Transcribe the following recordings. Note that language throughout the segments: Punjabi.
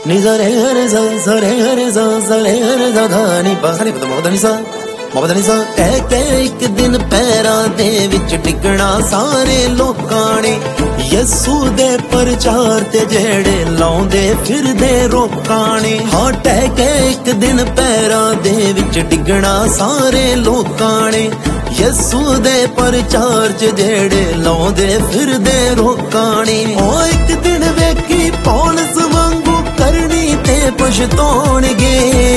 Niza re re za za re re za za re re za da ni ba ni pata mabada ni sa ਕਹਿ ਇੱਕ ਦਿਨ ਪੈਰਾਂ ਦੇ ਵਿੱਚ ਡਿੱਗਣਾ ਸਾਰੇ ਲੋਕਾਂ ਨੇ ਯਿਸੂ ਦੇ ਪ੍ਰਚਾਰ ਤੇ ਜਿਹੜੇ ਲਾਉਂਦੇ ਫਿਰਦੇ ਰੋਕਾਂ ਨੇ ਹਾਂ ਟਹਿ ਕੇ ਇੱਕ ਦਿਨ ਪੈਰਾਂ ਦੇ ਵਿੱਚ ਡਿੱਗਣਾ ਸਾਰੇ ਲੋਕਾਂ ਨੇ ਯਿਸੂ ਦੇ ਪ੍ਰਚਾਰ ਚ ਜਿਹੜੇ ਲਾਉਂਦੇ ਫਿਰਦੇ ਰੋਕਾਂ ਨੇ ਉਹ ਇੱਕ ਦਿਨ ਵੇਖੀ ਪੌਲਸ ਵਾਂਗੂ ਕਰਨੀ ਤੇ ਪਛਤਾਉਣਗੇ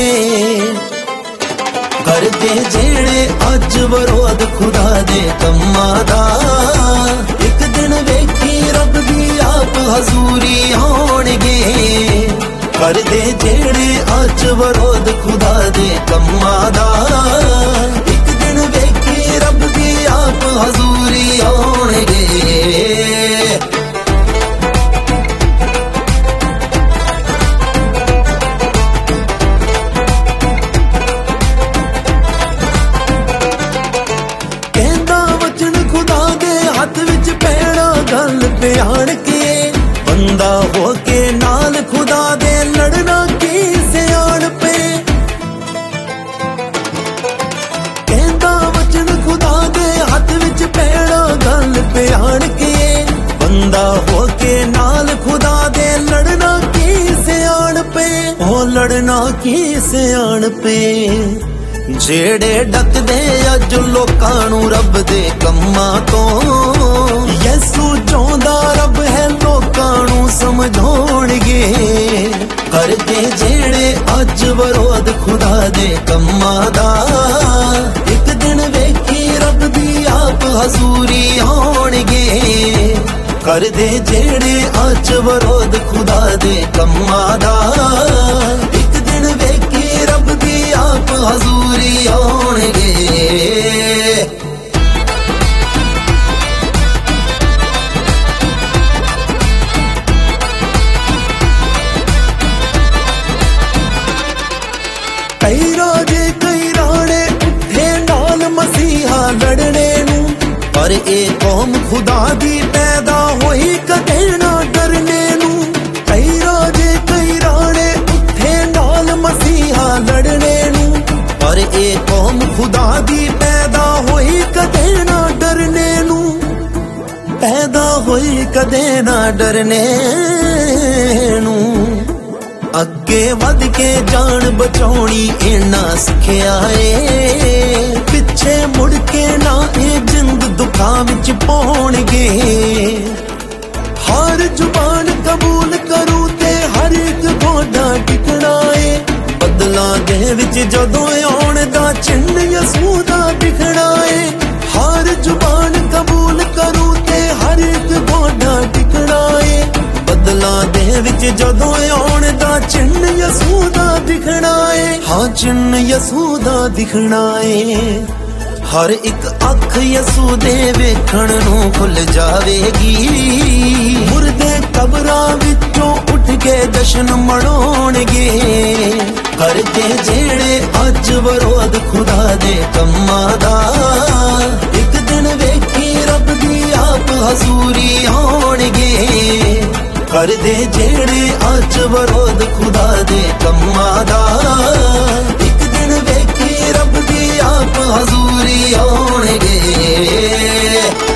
ਕਰਦੇ ਜਿਹੜੇ ਅੱਜ ਵਿਰੋਧ ਖੁਦਾ ਦੇ ਕੰਮਾਂ ਦਾ ਇੱਕ ਦਿਨ ਵੇਖੀ ਰੱਬ ਦੀ ਆਪ ਹਜ਼ੂਰੀ ਆਉਣਗੇ ਕਰਦੇ ਜਿਹੜੇ ਅੱਜ ਵਿਰੋਧ ਖੁਦਾ ਦੇ ਕੰਮਾਂ ਦਾ ਇੱਕ ਦਿਨ ਵੇਖੀ ਰੱਬ ਦੀ ਆਪ ਹਜ਼ੂਰੀ ਆਉਣਗੇ ਬਿਆਨ ਕੇ ਬੰਦਾ ਹੋ ਕੇ ਨਾਲ ਖੁਦਾ ਦੇ ਲੜਨਾ ਕੀ ਸਿਆਣਪੇ ਕਹਿੰਦਾ ਵਚਨ ਖੁਦਾ ਦੇ ਹੱਥ ਵਿੱਚ ਪੈਣਾ ਗੱਲ ਬਿਆਨ ਕੇ ਬੰਦਾ ਹੋ ਕੇ ਨਾਲ ਖੁਦਾ ਦੇ ਲੜਨਾ ਕੀ ਸਿਆਣਪੇ ਉਹ ਲੜਨਾ ਕੀ ਸਿਆਣਪੇ ਜਿਹੜੇ ਡੱਕਦੇ ਅੱਜ ਲੋਕਾਂ ਨੂੰ ਰੱਬ ਦੇ ਕੰਮਾਂ ਤੋਂ ਯਿਸੂ ਚਾਹੁੰਦਾ ਰੱਬ ਹੈ ਲੋਕਾਂ ਨੂੰ ਸਮਝਾਉਣਗੇ ਕਰਦੇ ਜਿਹੜੇ ਅੱਜ ਵਿਰੋਧ ਖੁਦਾ ਦੇ ਕੰਮਾਂ ਦਾ ਇੱਕ ਦਿਨ ਵੇਖੀ ਰੱਬ ਦੀ ਆਪ ਹਜ਼ੂਰੀ ਆਉਣਗੇ ਕਰਦੇ ਜਿਹੜੇ ਅੱਜ ਵਿਰੋਧ ਖੁਦਾ ਦੇ ਕੰਮਾਂ ਦਾ ਇੱਕ ਦਿਨ ਵੇਖੀ ਰੱਬ ਦੀ ਆਪ ਹਜ਼ੂਰੀ ਆਉਣਗੇ ਕਈ ਰਾਜੇ ਕਈ ਰਾਣੇ ਉੱਠੇ ਨਾਲ ਮਸੀਹਾ ਲੜਨੇ ਨੂੰ ਪਰ ਇਹ ਕੌਮ ਖੁਦਾ ਦੀ ਪੈਦਾ ਹੋਈ ਕਦੇ ਨਾ ਡਰਨੇ ਨੂੰ ਕਈ ਰਾਜੇ ਕਈ ਰਾਣੇ ਉੱਠੇ ਨਾਲ ਮਸੀਹਾ ਲੜਨੇ ਨੂੰ ਪਰ ਇਹ ਕੌਮ ਖੁਦਾ ਦੀ ਪੈਦਾ ਹੋਈ ਕਦੇ ਨਾ ਡਰਨੇ ਨੂੰ ਪੈਦਾ ਹੋਈ ਕਦੇ ਨਾ ਡਰਨੇ ਨੂੰ ਅੱਗੇ ਵੱਧ ਕੇ ਜਾਨ ਬਚਾਉਣੀ ਇਹਨਾਂ ਸਿੱਖਿਆ ਏ ਪਿੱਛੇ ਮੁੜ ਕੇ ਨਾ ਇਹ ਜਿੰਦ ਦੁੱਖਾਂ ਵਿੱਚ ਪਾਉਣਗੇ ਹਰ ਜ਼ੁਬਾਨ ਕਬੂਲ ਕਰੂ ਤੇ ਹਰ ਇੱਕ ਗੋਡਾ ਟਿਕਣਾ ਏ ਬਦਲਾਂ ਦੇ ਵਿੱਚ ਜਦੋਂ ਆਉਣ ਦਾ ਚਿੰਨ੍ਹ ਯਿਸੂ ਦਾ ਦਿਖਣਾ ਏ ਹਰ ਜ਼ੁਬਾਨ ਕਬੂਲ ਕਰੂ ਤੇ ਹਰ ਇੱਕ ਗੋਡਾ ਟਿਕਣਾ ਏ ਬਦਲਾਂ ਦੇ ਵਿੱਚ ਜਦੋਂ ਆਉਣ ਦਾ ਚਿੰਨ੍ਹ ਯਿਸੂ ਦਾ ਦਿਖਣਾ ਏ ਹਾਂ ਚਿੰਨ੍ਹ ਯਿਸੂ ਦਾ ਦਿਖਣਾ ਏ ਹਰ ਇੱਕ ਅੱਖ ਯਿਸੂ ਦੇ ਵੇਖਣ ਨੂੰ ਖੁੱਲ ਜਾਵੇਗੀ ਮੁਰਦੇ ਕਬਰਾਂ ਵਿੱਚੋਂ ਉੱਠ ਕੇ ਜਸ਼ਨ ਮਨਾਉਣਗੇ ਕਰਦੇ ਜਿਹੜੇ ਅੱਜ ਵਿਰੋਧ ਖੁਦਾ ਦੇ ਕੰਮਾਂ ਦਾ ਇੱਕ ਦਿਨ ਵੇਖੀ ਰੱਬ ਦੀ ਆਪ ਹਜ਼ੂਰੀ ਆਉਣਗੇ ਕਰਦੇ ਜਿਹੜੇ ਅੱਜ ਵਿਰੋਧ ਖੁਦਾ ਦੇ ਕੰਮਾਂ ਦਾ ਇੱਕ ਦਿਨ ਵੇਖੀ ਰੱਬ ਦੀ ਆਪ ਹਜ਼ੂਰੀ ਆਉਣਗੇ